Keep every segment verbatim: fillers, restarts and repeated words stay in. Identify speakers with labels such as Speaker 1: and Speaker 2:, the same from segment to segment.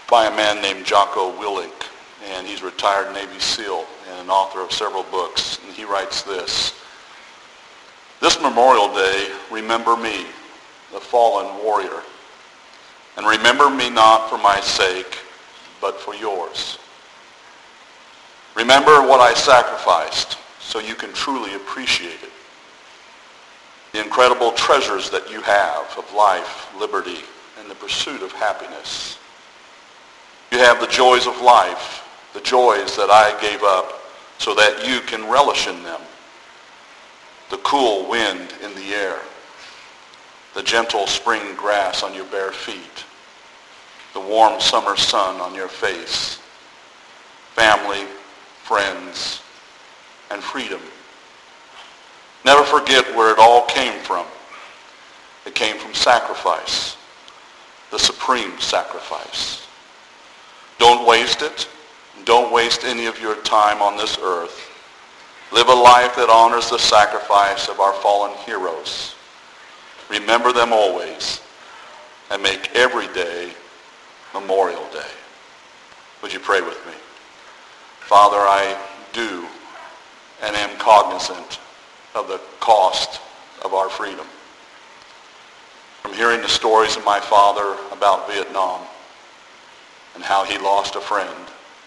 Speaker 1: by a man named Jocko Willink, and he's a retired Navy SEAL and an author of several books. And he writes this: "This Memorial Day, remember me, the fallen warrior, and remember me not for my sake, but for yours. Remember what I sacrificed so you can truly appreciate it. The incredible treasures that you have of life, liberty, and the pursuit of happiness. You have the joys of life, the joys that I gave up so that you can relish in them. The cool wind in the air, the gentle spring grass on your bare feet, the warm summer sun on your face, family, friends, and freedom. Never forget where it all came from. It came from sacrifice, the supreme sacrifice. Don't waste it. Don't waste any of your time on this earth. Live a life that honors the sacrifice of our fallen heroes. Remember them always, and make every day Memorial Day." Would you pray with me? Father, I do and am cognizant of the cost of our freedom. From hearing the stories of my father about Vietnam and how he lost a friend,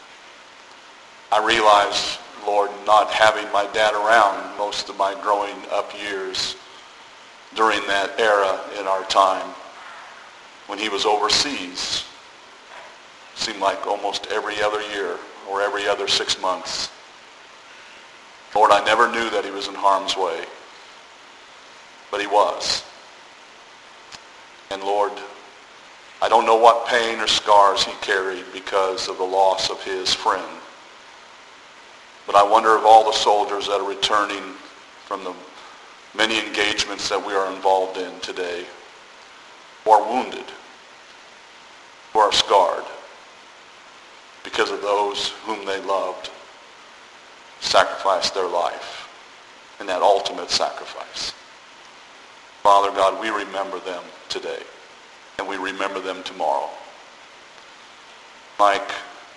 Speaker 1: I realize, Lord, not having my dad around most of my growing up years during that era in our time when he was overseas, seemed like almost every other year or every other six months. Lord, I never knew that he was in harm's way, but he was. And Lord, I don't know what pain or scars he carried because of the loss of his friend. But I wonder if all the soldiers that are returning from the many engagements that we are involved in today who are wounded, who are scarred because of those whom they loved sacrificed their life in that ultimate sacrifice. Father God, we remember them today, and we remember them tomorrow. Like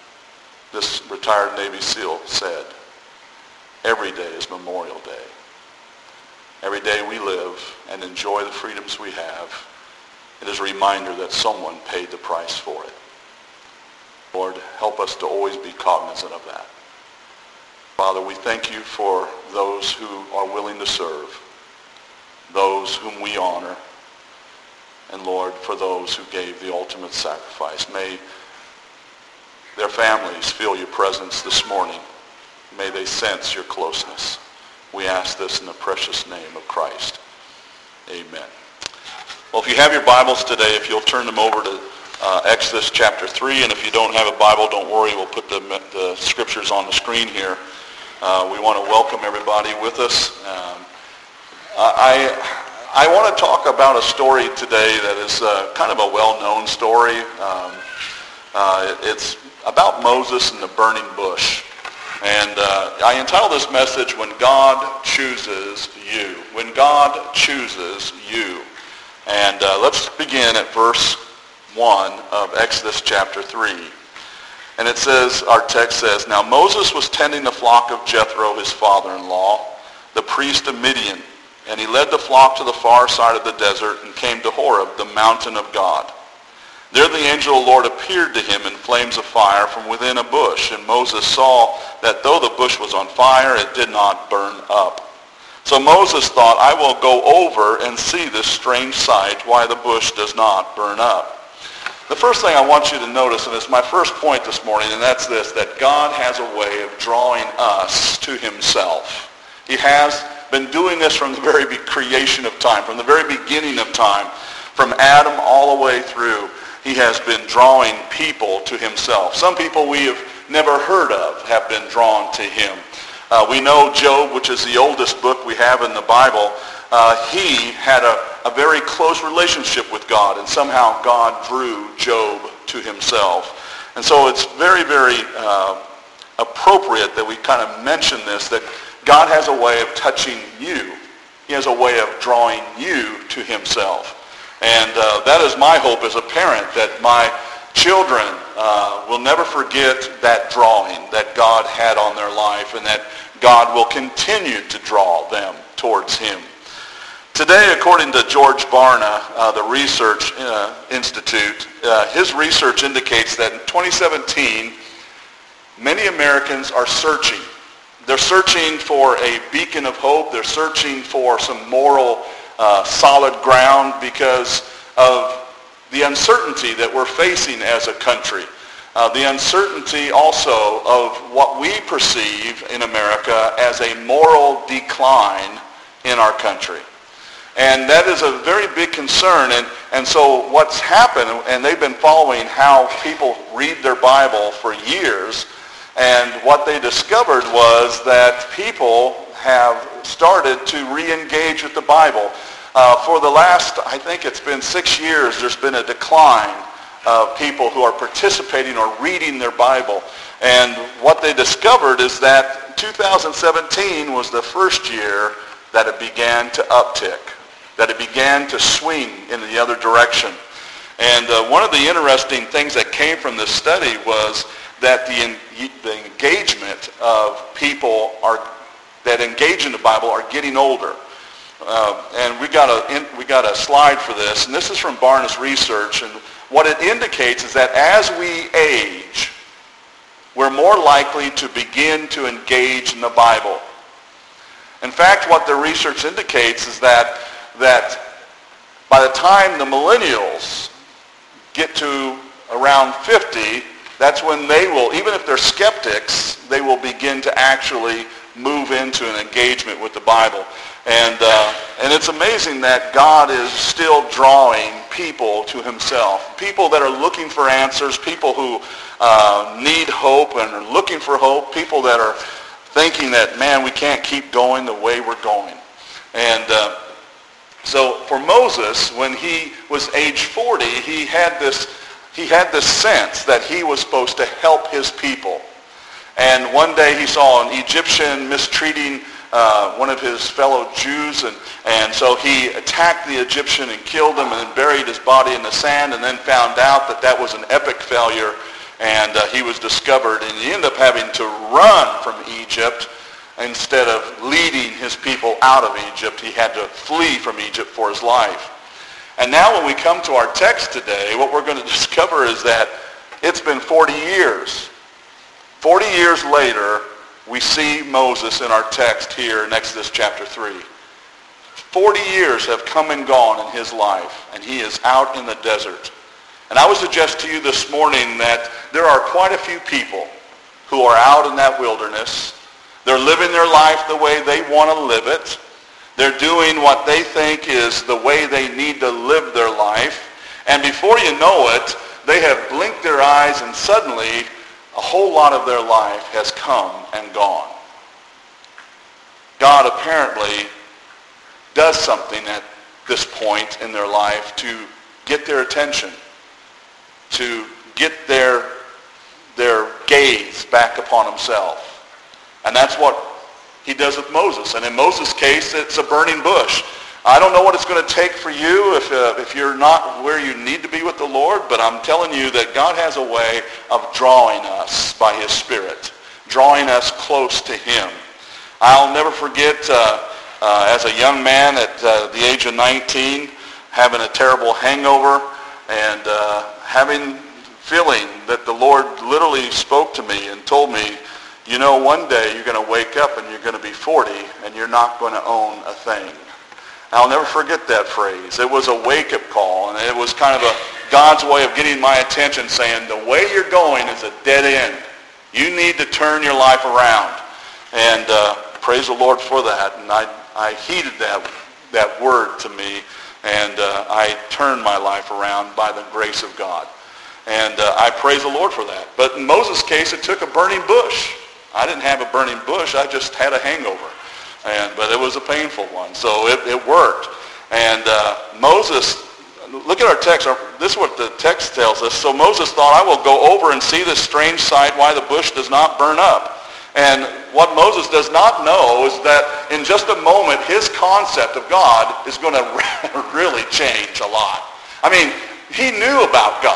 Speaker 1: this retired Navy SEAL said, every day is Memorial Day. Every day we live and enjoy the freedoms we have, it is a reminder that someone paid the price for it. Lord, help us to always be cognizant of that. Father, we thank you for those who are willing to serve, those whom we honor, and Lord, for those who gave the ultimate sacrifice. May their families feel your presence this morning. May they sense your closeness. We ask this in the precious name of Christ. Amen. Well, if you have your Bibles today, if you'll turn them over to uh, Exodus chapter three, and if you don't have a Bible, don't worry, we'll put the, the scriptures on the screen here. Uh, we want to welcome everybody with us. Um, I, I want to talk about a story today that is uh, kind of a well-known story. Um, uh, it's about Moses and the burning bush. And uh, I entitled this message, When God Chooses You. When God Chooses You. And uh, let's begin at verse one of Exodus chapter three. And it says, our text says, "Now Moses was tending the flock of Jethro, his father-in-law, the priest of Midian. And he led the flock to the far side of the desert and came to Horeb, the mountain of God. There the angel of the Lord appeared to him in flames of fire from within a bush. And Moses saw that though the bush was on fire, it did not burn up. So Moses thought, I will go over and see this strange sight, why the bush does not burn up." The first thing I want you to notice, and it's my first point this morning, and that's this, that God has a way of drawing us to himself. He has been doing this from the very creation of time, from the very beginning of time, from Adam all the way through. He has been drawing people to himself. Some people we have never heard of have been drawn to him. Uh, we know Job, which is the oldest book we have in the Bible. Uh, he had a, a very close relationship with God, and somehow God drew Job to himself. And so it's very, very uh, appropriate that we kind of mention this, that God has a way of touching you. He has a way of drawing you to himself. And uh, that is my hope as a parent, that my Children uh, will never forget that drawing that God had on their life, and that God will continue to draw them towards him. Today, according to George Barna, uh, the Research uh, Institute, uh, his research indicates that in twenty seventeen, many Americans are searching. They're searching for a beacon of hope. They're searching for some moral uh, solid ground because of the uncertainty that we're facing as a country. Uh, the uncertainty also of what we perceive in America as a moral decline in our country. And that is a very big concern. And, and so what's happened, and they've been following how people read their Bible for years, and what they discovered was that people have started to re-engage with the Bible. Uh, for the last, I think it's been six years, there's been a decline of people who are participating or reading their Bible. And what they discovered is that two thousand seventeen was the first year that it began to uptick, that it began to swing in the other direction. And uh, one of the interesting things that came from this study was that the, en- the engagement of people are, that engage in the Bible are getting older. Uh, and we got a in, we got a slide for this, and this is from Barna's research. And what it indicates is that as we age, we're more likely to begin to engage in the Bible. In fact, what the research indicates is that that by the time the millennials get to around fifty, that's when they will, even if they're skeptics, they will begin to actually move into an engagement with the Bible. And uh, and it's amazing that God is still drawing people to himself, people that are looking for answers, people who uh, need hope and are looking for hope, people that are thinking that, man, we can't keep going the way we're going. And uh, so for Moses, when he was age forty, he had this he had this sense that he was supposed to help his people. And one day he saw an Egyptian mistreating uh, one of his fellow Jews, and, and so he attacked the Egyptian and killed him and then buried his body in the sand, and then found out that that was an epic failure, and uh, he was discovered, and he ended up having to run from Egypt. Instead of leading his people out of Egypt, he had to flee from Egypt for his life. And now when we come to our text today, what we're going to discover is that it's been forty years. forty years later, we see Moses in our text here in Exodus chapter three. forty years have come and gone in his life, and he is out in the desert. And I would suggest to you this morning that there are quite a few people who are out in that wilderness. They're living their life the way they want to live it. They're doing what they think is the way they need to live their life. And before you know it, they have blinked their eyes, and suddenly a whole lot of their life has come and gone. God apparently does something at this point in their life to get their attention, to get their, their gaze back upon himself. And that's what he does with Moses. And in Moses' case, it's a burning bush. I don't know what it's going to take for you if, uh, if you're not where you need to be with the Lord, but I'm telling you that God has a way of drawing us by his Spirit, drawing us close to him. I'll never forget uh, uh, as a young man at uh, the age of nineteen, having a terrible hangover and uh, having feeling that the Lord literally spoke to me and told me, you know, one day you're going to wake up and you're going to be forty and you're not going to own a thing. I'll never forget that phrase. It was a wake-up call, and it was kind of a God's way of getting my attention, saying, the way you're going is a dead end. You need to turn your life around. And uh, praise the Lord for that. And I, I heeded that, that word to me, and uh, I turned my life around by the grace of God. And uh, I praise the Lord for that. But in Moses' case, it took a burning bush. I didn't have a burning bush. I just had a hangover. And, but it was a painful one. So it, it worked. And uh, Moses, look at our text. This is what the text tells us. So Moses thought, I will go over and see this strange sight, why the bush does not burn up. And what Moses does not know is that in just a moment, his concept of God is going to really change a lot. I mean, he knew about God.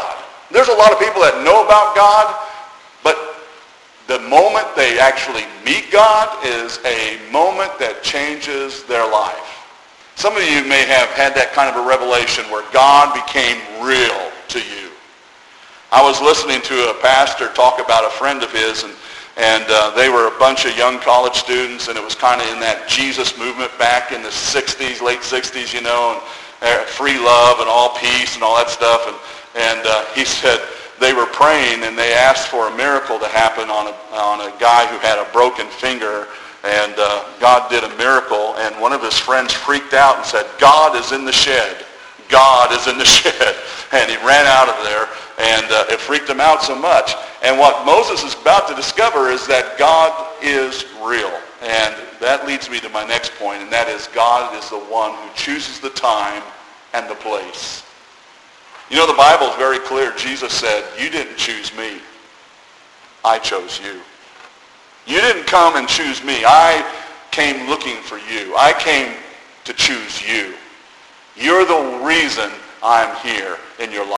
Speaker 1: There's a lot of people that know about God, but the moment they actually meet God is a moment that changes their life. Some of you may have had that kind of a revelation where God became real to you. I was listening to a pastor talk about a friend of his, and, and uh, they were a bunch of young college students, and it was kind of in that Jesus movement back in the sixties, late sixties, you know, and uh, free love and all peace and all that stuff. And, and uh, he said they were praying, and they asked for a miracle to happen on a, on a guy who had a broken finger. And uh, God did a miracle, and one of his friends freaked out and said, God is in the shed. God is in the shed. And he ran out of there, and uh, it freaked him out so much. And what Moses is about to discover is that God is real. And that leads me to my next point, and that is God is the one who chooses the time and the place. You know, the Bible is very clear. Jesus said, you didn't choose me. I chose you. You didn't come and choose me. I came looking for you. I came to choose you. You're the reason I'm here in your life.